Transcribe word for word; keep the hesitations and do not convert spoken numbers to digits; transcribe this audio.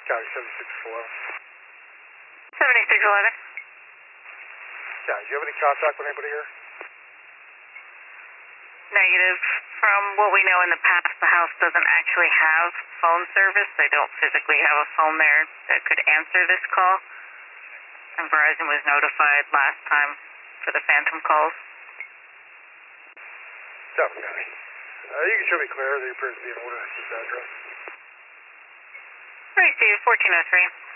Copy, seventy-six eleven. seventy-six eleven. Yeah, do you have any contact with anybody here? Negative. From what we know in the past, the house doesn't actually have phone service. They don't physically have a phone there that could answer this call. And Verizon was notified last time for the phantom calls. Definitely. Uh, you can show me Claire. There appears to be an order at this address. Right, Steve, fourteen oh three.